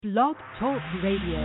Blog Talk Radio.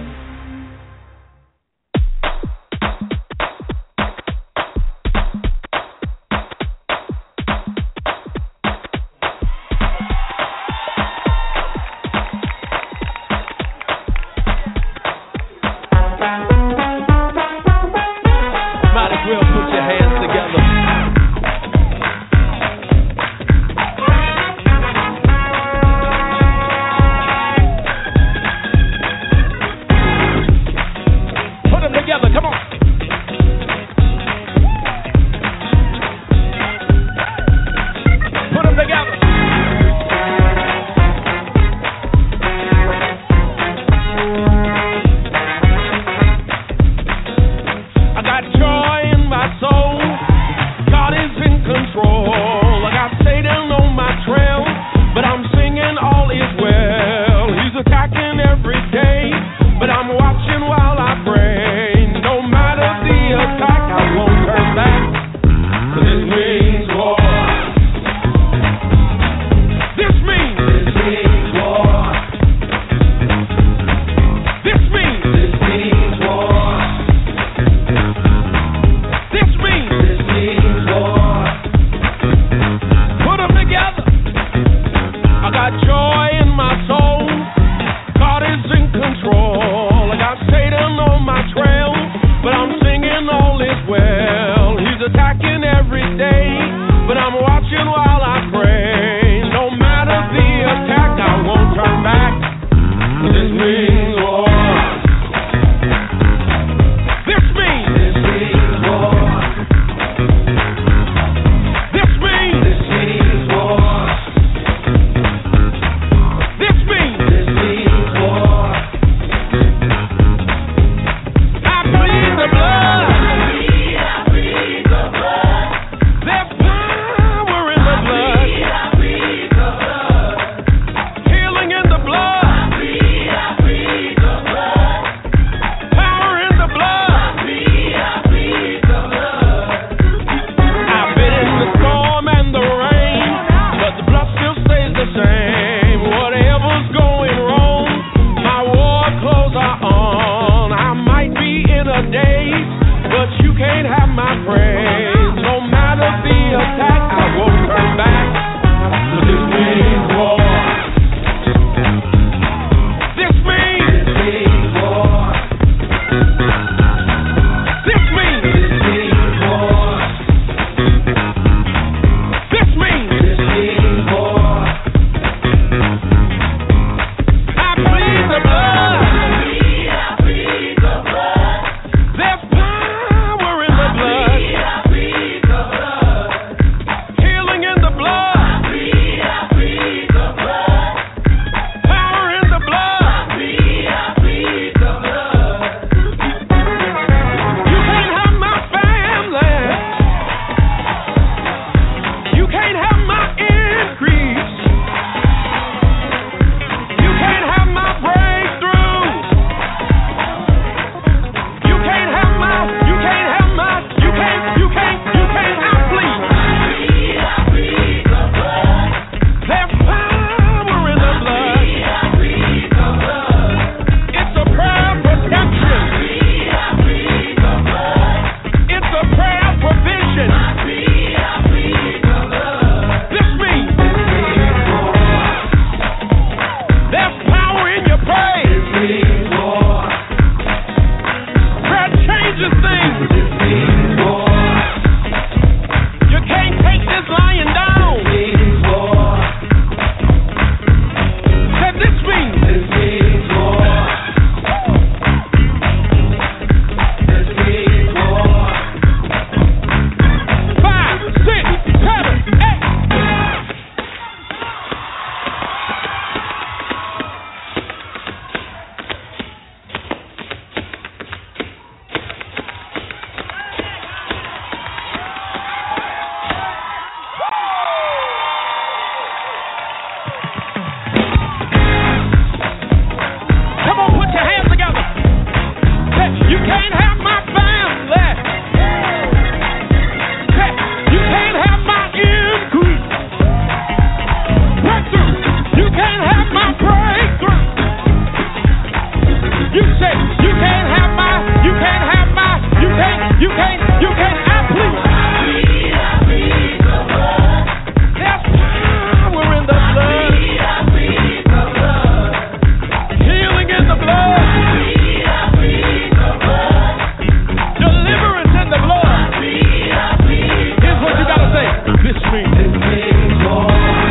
say, you can't have my, you can't have my, you can't, I plead. I plead the blood. Yes, we're in the blood. I plead the blood. Healing in the blood. I plead the blood. Deliverance in the blood. I plead. Here's what you gotta say. This means more.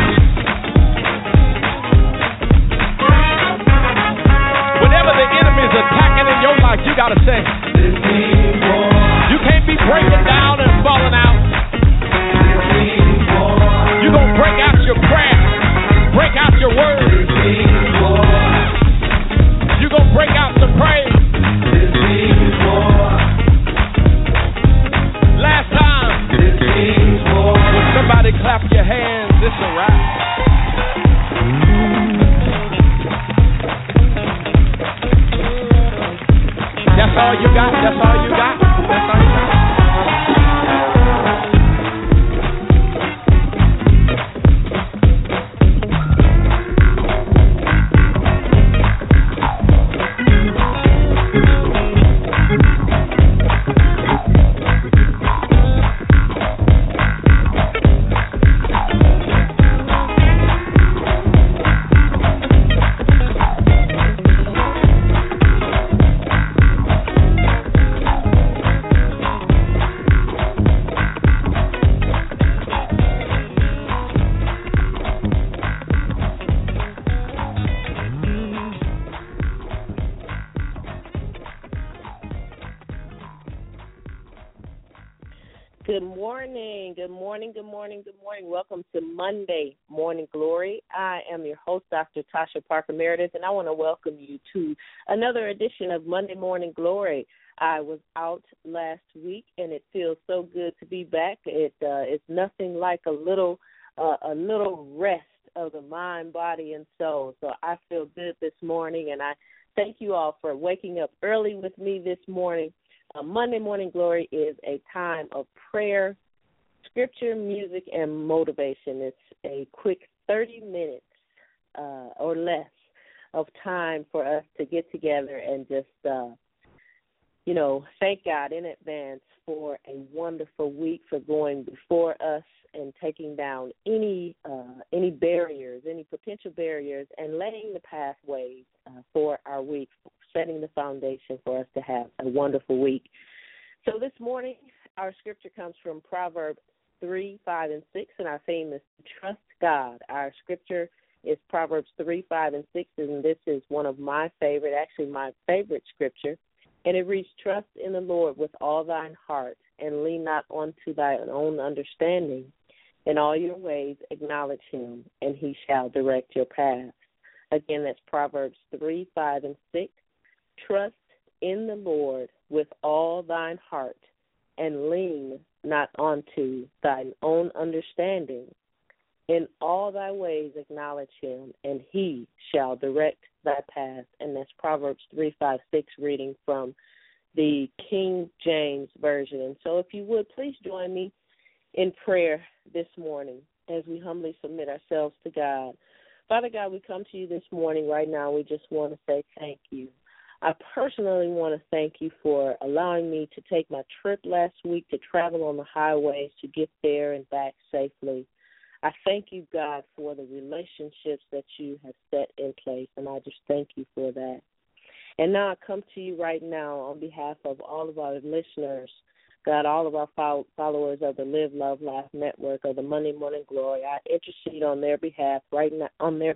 Whenever the enemy is attacking in your life, you gotta say, you can't be breaking down and falling out. You're gonna break out your prayer, break out your word. You're gonna break out some praise. Last time, when somebody clap your hands, it's a wrap. That's all you got? That's all you got? That's all you got? Good morning. Welcome to Monday Morning Glory. I am your host, Dr. Tasha Parker Meredith, and I want to welcome you to another edition of Monday Morning Glory. I was out last week, and it feels so good to be back. It's nothing like a little rest of the mind, body, and soul. So I feel good this morning, and I thank you all for waking up early with me this morning. Monday Morning Glory is a time of prayer, scripture, music, and motivation. It's a quick 30 minutes or less of time for us to get together and just, thank God in advance for a wonderful week, for going before us and taking down any barriers, any potential barriers, and laying the pathways for our week, setting the foundation for us to have a wonderful week. So this morning, our scripture comes from Proverbs 3, 5, and 6, and our theme is Trust God. Our scripture is Proverbs 3, 5, and 6, and this is one of my favorite scripture, and it reads, Trust in the Lord with all thine heart, and lean not unto thine own understanding. In all your ways acknowledge him, and he shall direct your path. Again, that's Proverbs 3, 5, and 6. Trust in the Lord with all thine heart, and lean not unto thine own understanding. In all thy ways acknowledge him, and he shall direct thy path. And that's Proverbs 3, 5, 6, reading from the King James Version. And so if you would, please join me in prayer this morning as we humbly submit ourselves to God. Father God, we come to you this morning right now. We just want to say thank you. I personally want to thank you for allowing me to take my trip last week to travel on the highways to get there and back safely. I thank you, God, for the relationships that you have set in place, and I just thank you for that. And now I come to you right now on behalf of all of our listeners, God, all of our followers of the Live, Love, Laugh Network of the Monday Morning Glory. I intercede on their behalf right now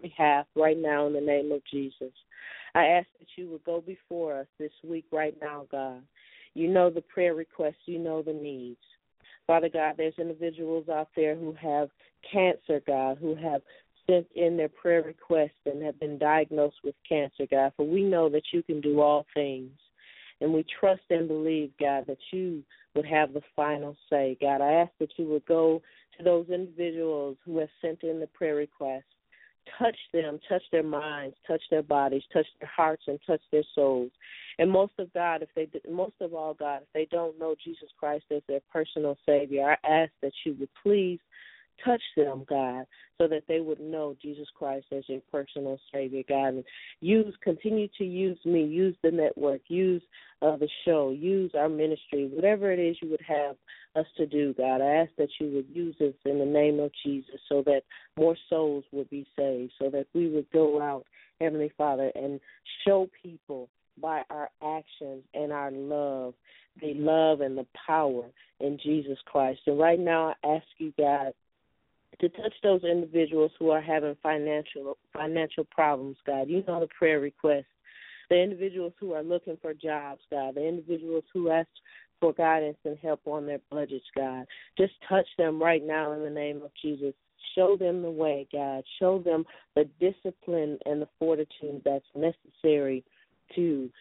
in the name of Jesus. I ask that you would go before us this week right now, God. You know the prayer requests. You know the needs. Father God, there's individuals out there who have cancer, God, who have sent in their prayer requests and have been diagnosed with cancer, God. For we know that you can do all things. And we trust and believe, God, that you would have the final say. God, I ask that you would go to those individuals who have sent in the prayer requests. Touch them, touch their minds, touch their bodies, touch their hearts, and touch their souls. And most of all, God, if they don't know Jesus Christ as their personal Savior, I ask that you would please Touch them, God, so that they would know Jesus Christ as your personal Savior, God. And continue to use me, use the network, use the show, use our ministry, whatever it is you would have us to do, God. I ask that you would use us in the name of Jesus so that more souls would be saved, so that we would go out, Heavenly Father, and show people by our actions and our love, the love and the power in Jesus Christ. And right now I ask you, God, to touch those individuals who are having financial problems, God. You know the prayer requests. The individuals who are looking for jobs, God. The individuals who ask for guidance and help on their budgets, God. Just touch them right now in the name of Jesus. Show them the way, God. Show them the discipline and the fortitude that's necessary to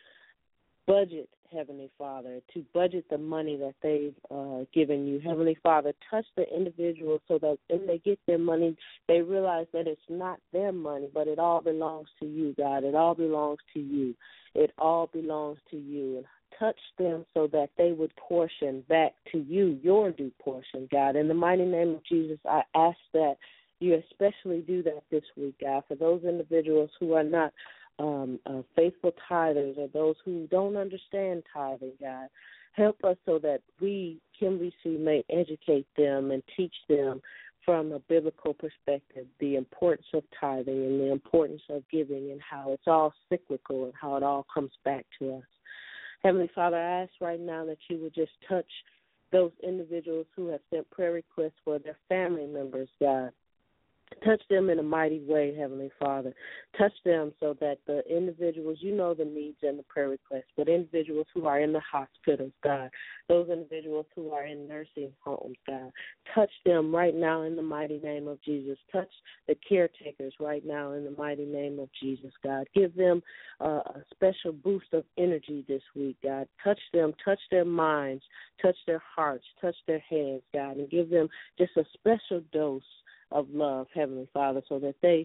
budget, Heavenly Father, to budget the money that they've given you. Heavenly Father, touch the individuals so that when they get their money, they realize that it's not their money, but it all belongs to you, God. It all belongs to you. It all belongs to you. And touch them so that they would portion back to you, your due portion, God. In the mighty name of Jesus, I ask that you especially do that this week, God, for those individuals who are not faithful tithers or those who don't understand tithing, God. Help us so that we, Kimberly C., may educate them and teach them from a biblical perspective the importance of tithing and the importance of giving and how it's all cyclical and how it all comes back to us. Heavenly Father, I ask right now that you would just touch those individuals who have sent prayer requests for their family members, God. Touch them in a mighty way, Heavenly Father. Touch them so that the individuals, you know the needs and the prayer requests, but individuals who are in the hospitals, God, those individuals who are in nursing homes, God, touch them right now in the mighty name of Jesus. Touch the caretakers right now in the mighty name of Jesus, God. Give them a special boost of energy this week, God. Touch them, touch their minds, touch their hearts, touch their heads, God, and give them just a special dose of love, Heavenly Father, so that they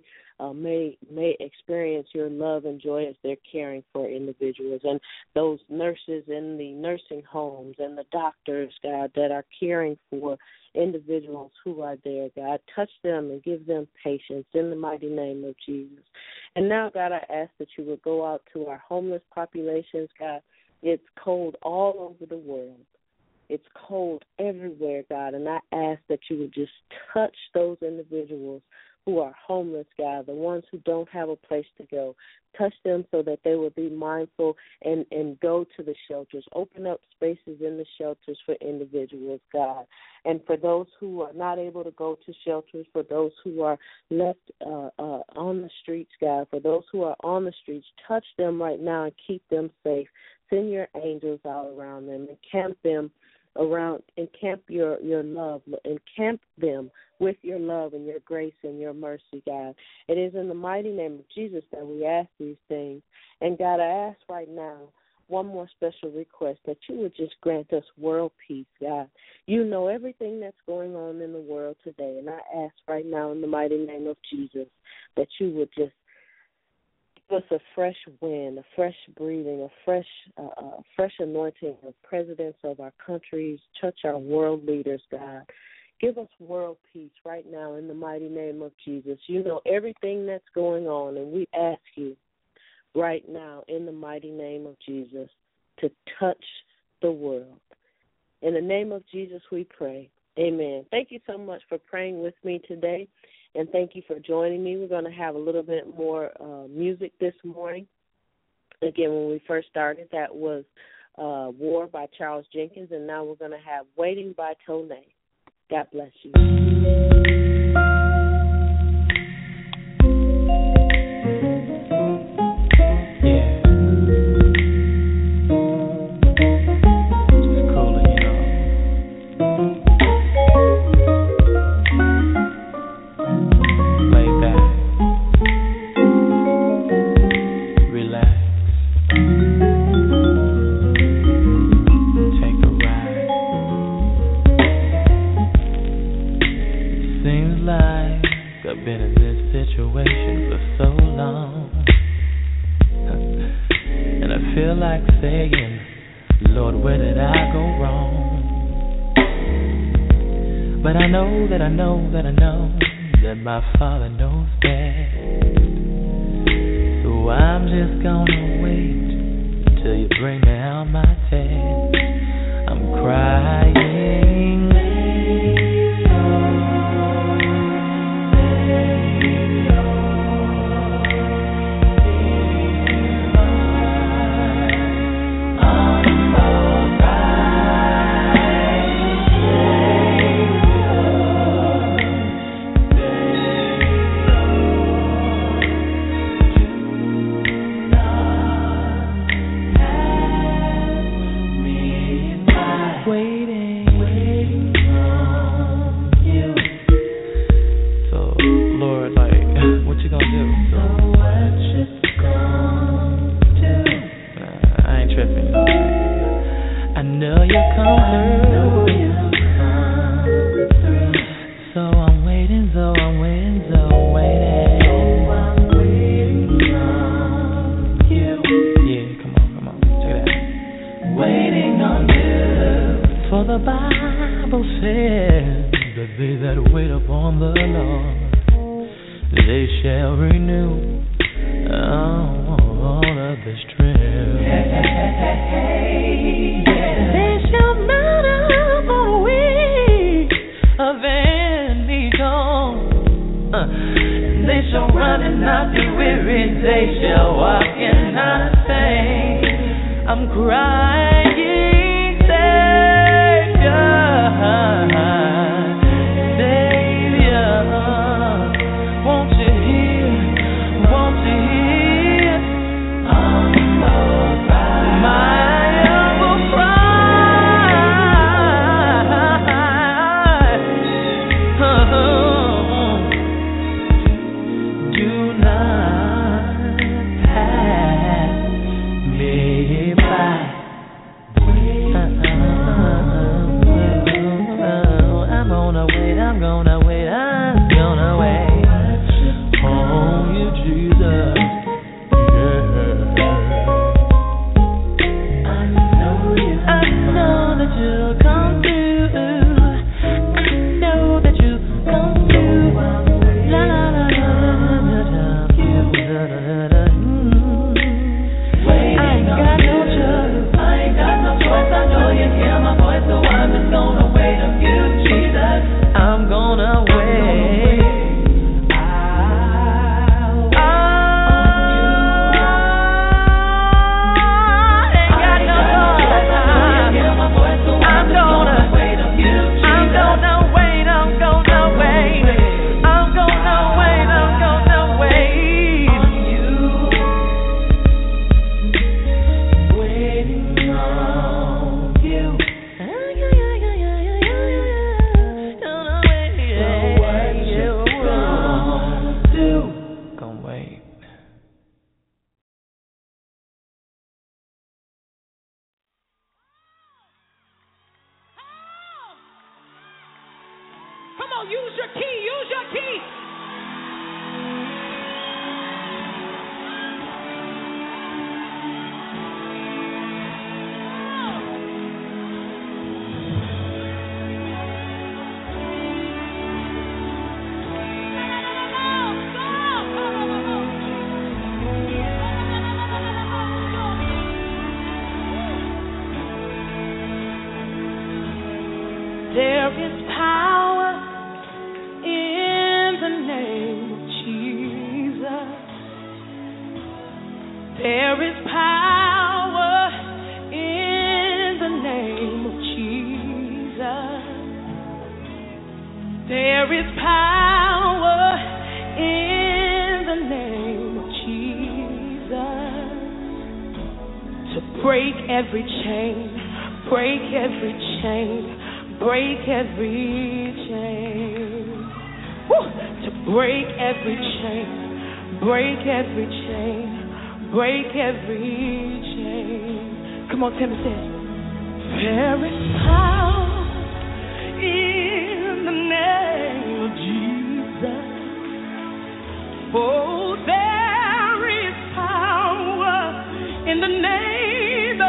may experience your love and joy as they're caring for individuals. And those nurses in the nursing homes and the doctors, God, that are caring for individuals who are there, God, touch them and give them patience in the mighty name of Jesus. And now, God, I ask that you would go out to our homeless populations, God. It's cold all over the world. It's cold everywhere, God, and I ask that you would just touch those individuals who are homeless, God, the ones who don't have a place to go. Touch them so that they will be mindful and go to the shelters. Open up spaces in the shelters for individuals, God. And for those who are not able to go to shelters, for those who are left on the streets, God, for those who are on the streets, touch them right now and keep them safe. Send your angels out around them and camp them around, encamp your love, encamp them with your love and your grace and your mercy, God. It is in the mighty name of Jesus that we ask these things. And, God, I ask right now one more special request, that you would just grant us world peace, God. You know everything that's going on in the world today, and I ask right now in the mighty name of Jesus that you would just give us a fresh wind, a fresh breathing, a fresh anointing of presidents of our countries, touch our world leaders, God. Give us world peace right now in the mighty name of Jesus. You know everything that's going on, and we ask you right now in the mighty name of Jesus to touch the world. In the name of Jesus we pray. Amen. Thank you so much for praying with me today, and thank you for joining me. We're going to have a little bit more music this morning. Again, when we first started, that was War by Charles Jenkins, and now we're going to have Waiting by Tone. God bless you. But I know that that my Father knows best. So I'm just gonna wait till you bring me out my test. I'm crying.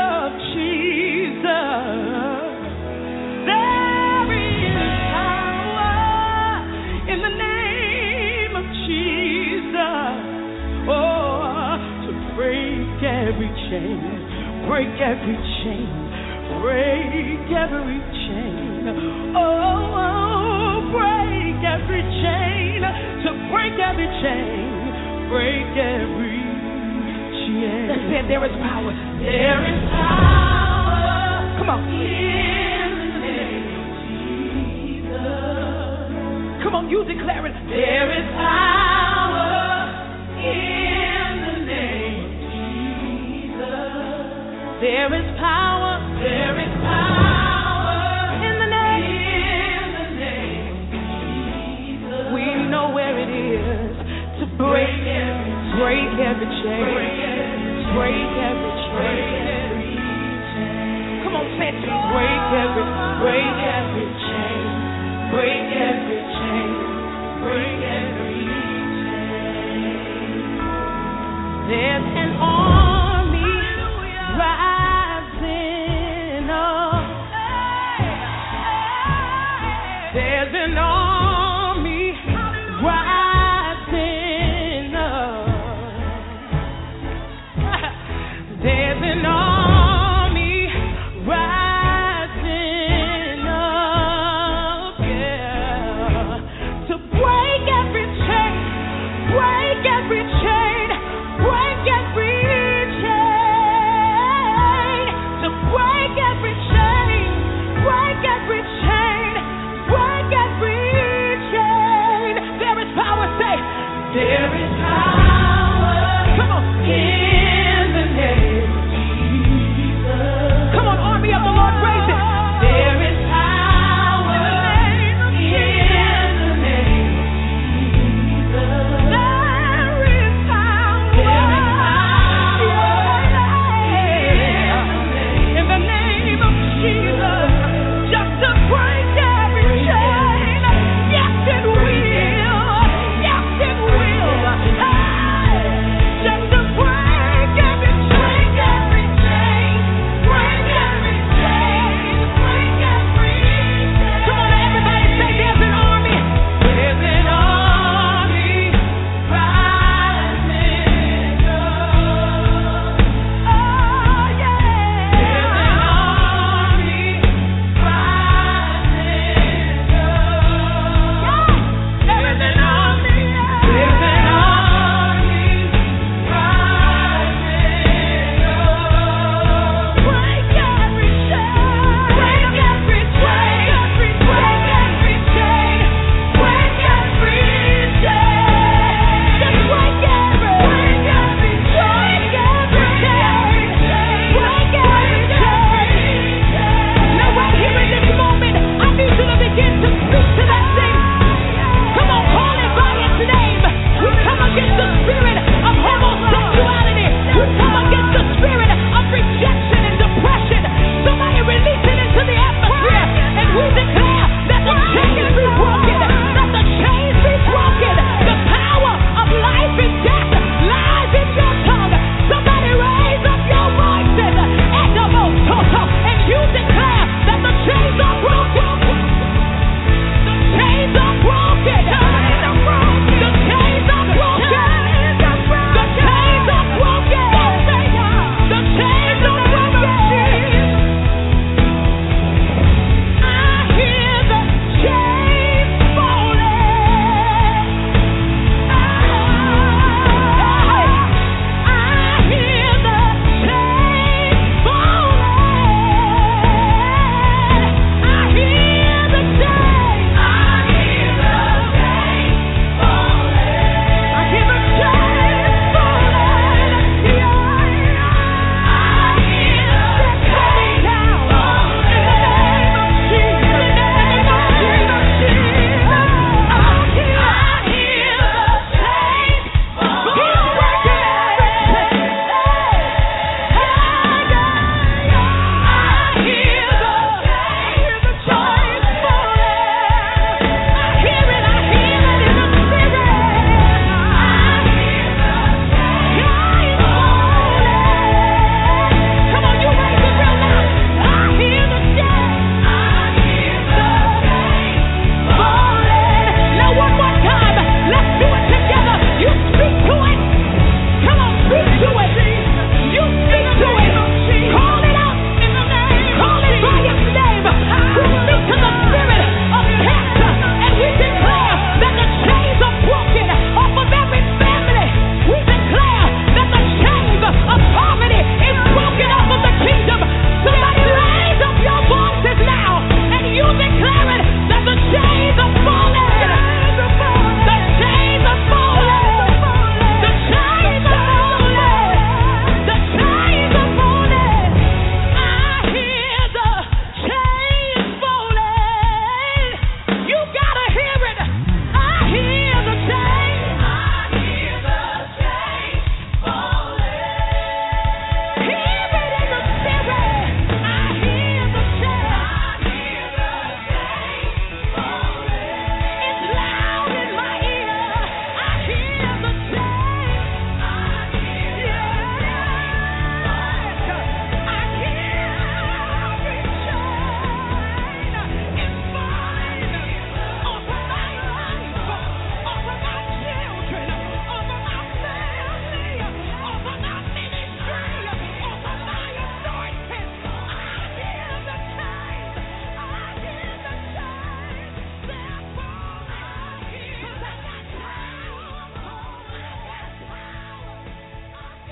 There is power. chain, break every chain, break every chain. Oh, break every chain, to break every chain, break every chain. Let's say there is power. There is power. Come on. In the name of Jesus. Come on, you declare it. There is power in the name of Jesus. There is power. There is power in the name of Jesus. We know where it is to break every chain, break every chain. Come on, say it. Break every chain, break every chain, break every chain. There's an army rising up. There's an army rising up. There's an army rising up, yeah.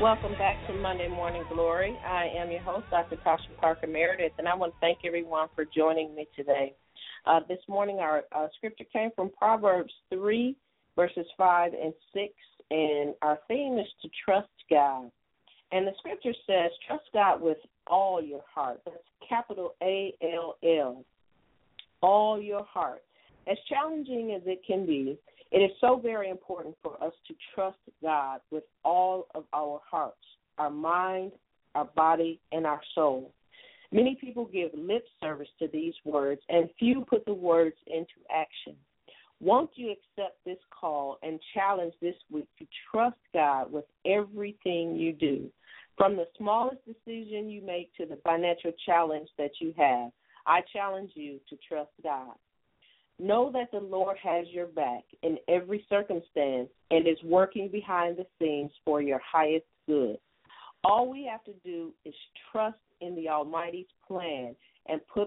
Welcome back to Monday Morning Glory. I am your host, Dr. Tasha Parker Meredith, and I want to thank everyone for joining me today. This morning, our scripture came from Proverbs 3, verses 5 and 6, and our theme is to trust God. And the scripture says, trust God with all your heart. That's capital A-L-L, all your heart. As challenging as it can be, it is so very important for us to trust God with all of our hearts, our mind, our body, and our soul. Many people give lip service to these words, and few put the words into action. Won't you accept this call and challenge this week to trust God with everything you do? From the smallest decision you make to the financial challenge that you have, I challenge you to trust God. Know that the Lord has your back in every circumstance and is working behind the scenes for your highest good. All we have to do is trust in the Almighty's plan and put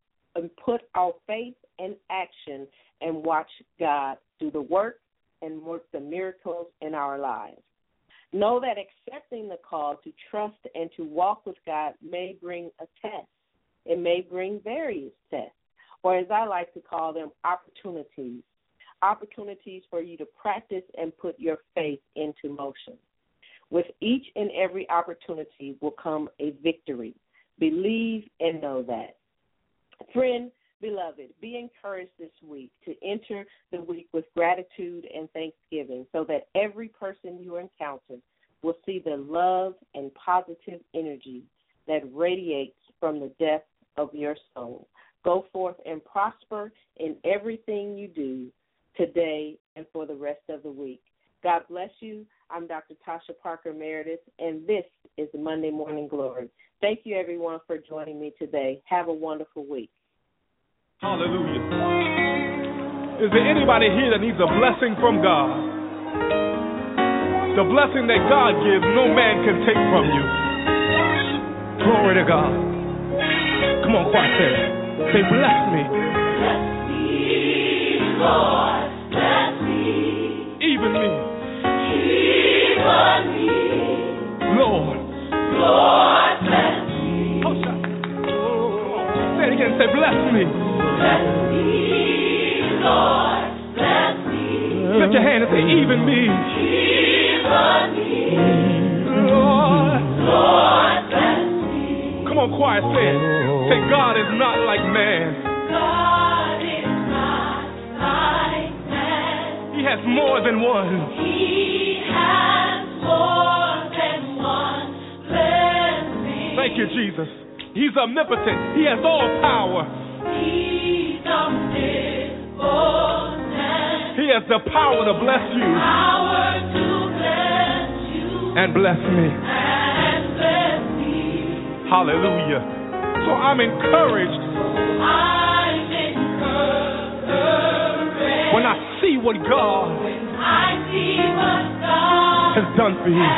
our faith in action and watch God do the work and work the miracles in our lives. Know that accepting the call to trust and to walk with God may bring a test. It may bring various tests, or as I like to call them, opportunities for you to practice and put your faith into motion. With each and every opportunity will come a victory. Believe and know that. Friend, beloved, be encouraged this week to enter the week with gratitude and thanksgiving so that every person you encounter will see the love and positive energy that radiates from the depth of your soul. Go forth and prosper in everything you do today and for the rest of the week. God bless you. I'm Dr. Tasha Parker Meredith, and this is Monday Morning Glory. Thank you, everyone, for joining me today. Have a wonderful week. Hallelujah. Is there anybody here that needs a blessing from God? The blessing that God gives, no man can take from you. Glory to God. Come on, choir, say, bless me. Bless me, Lord, bless me. Even me. Even me. Lord. Lord, bless me. Oh, say it again, say, bless me. Bless me, Lord, bless me. Lift your hand and say, even me. Even me. Lord. Lord, bless me. Come on, choir, say it. Say, God is not like man. God is not like man. He has more than one. He has more than one blessing. Thank you, Jesus. He's omnipotent. He has all power. He's omnipotent. He has the power to bless you. Power to bless you. And bless me. And bless me. Hallelujah. So I'm encouraged. I'm encouraged. When I see what God has done for you.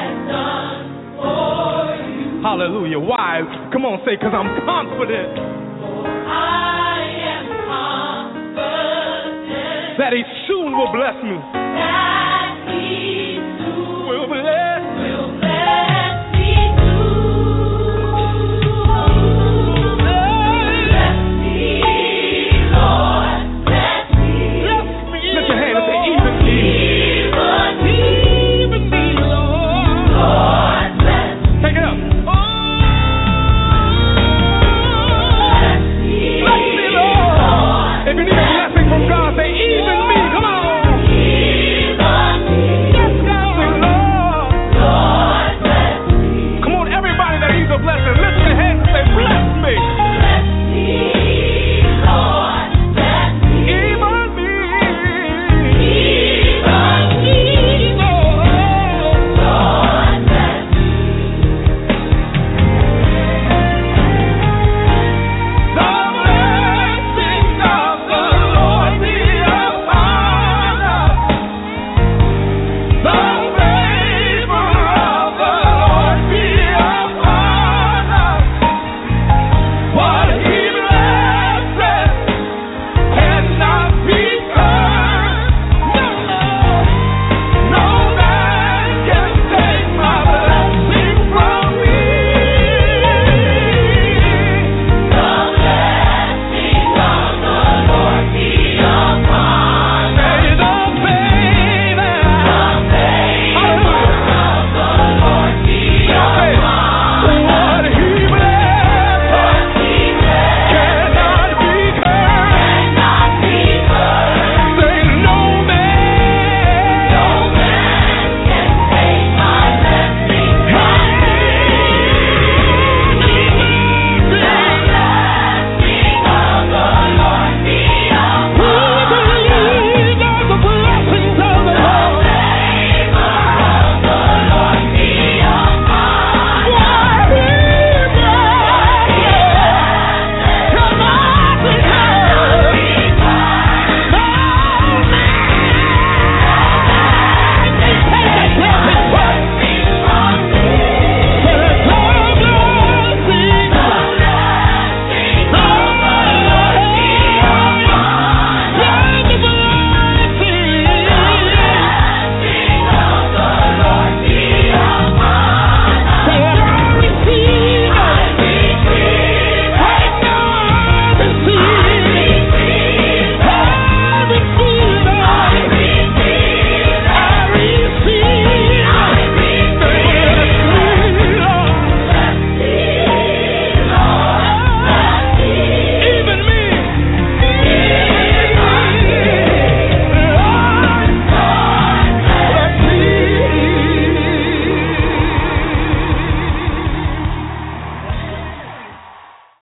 Hallelujah. Why? Come on, say, because I'm confident. I am confident that He soon will bless me.